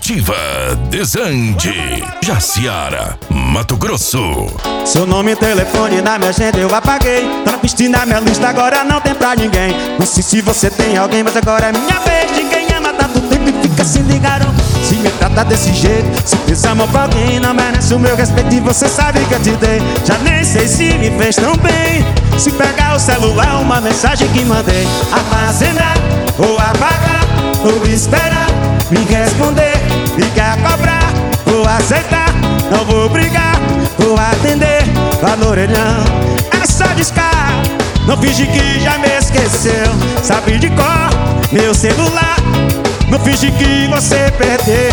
Ativa Desande, Jaciara, Mato Grosso. Seu nome e telefone na minha agenda eu apaguei. Tá na pista na minha lista, agora não tem pra ninguém. Não sei se você tem alguém, mas agora é minha vez. Ninguém ama tanto tempo e fica se ligaram. Se me trata desse jeito, se fez amor pra alguém, não merece o meu respeito e você sabe que eu te dei. Já nem sei se me fez tão bem. Se pegar o celular, uma mensagem que mandei, armazenar ou apagar, ou esperar me responder, ligar, cobrar, vou aceitar, não vou brigar, vou atender, valor orelhão, é só discar, não finge que já me esqueceu, sabe de cor, meu celular, não finge que você perdeu,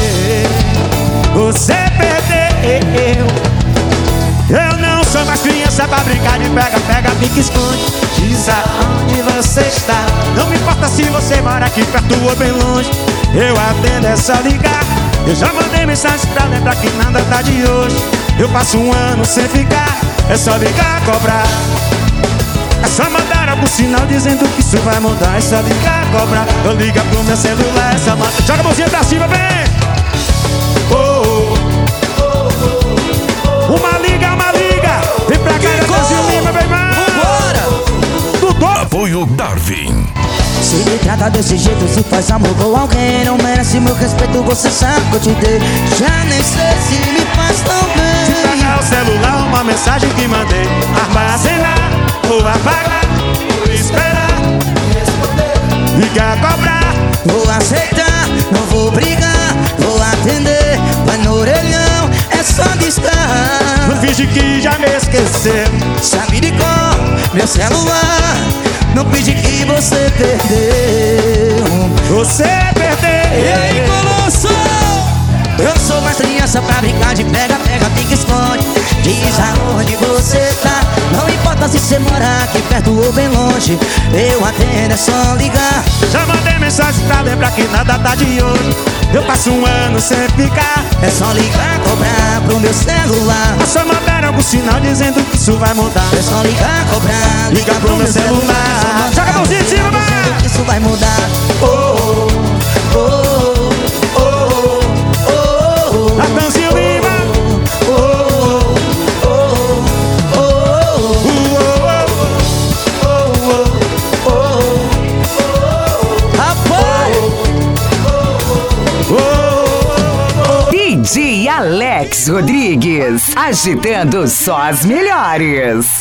eu não sou mais criança pra brincar de pega, pega, pique, esconde. Diz aonde você está. Não me importa se você mora aqui perto ou bem longe. Eu atendo, é só ligar. Eu já mandei mensagem pra lembrar que nada tá de hoje. Eu passo um ano sem ficar. É só ligar, cobrar. É só mandar algum sinal dizendo que isso vai mudar. É só ligar, cobrar. Eu ligo pro meu celular, é só mandar. Joga a mãozinha pra cima, vem! Uma liga, vem pra cá, Brasil Lima, vem mais! Vambora! Apoio Darwin. Se me trata desse jeito, se faz amor com alguém, não merece meu respeito, você sabe que eu te dei. Já nem sei se me faz tão bem. Se pegar o celular, uma mensagem que mandei, armazenar ou apagar, vou esperar, responder, ligar, cobrar, vou aceitar, não vou brigar, vou atender, vai no orelhão, é só discar. Não finge que já me esqueceu, sabe de cor, meu celular, não finge que você perdeu. Você perdeu. E aí, Colosso? Eu não sou mais criança pra brincar de pega, pega, pique, esconde. Diz aonde você tá. Não importa se você mora aqui perto ou bem longe. Eu atendo, é só ligar. Já mandei mensagem pra lembrar que nada tá de hoje. Eu passo um ano sem ficar. É só ligar, cobrar pro meu celular. É só mandar algum sinal dizendo que isso vai mudar. É só ligar, cobrar, ligar pro meu celular. Joga a mãozinha em cima, vai! Dizendo que isso vai mudar. Natanzinho Lima. DJ Alex Rodrigues, agitando só as melhores.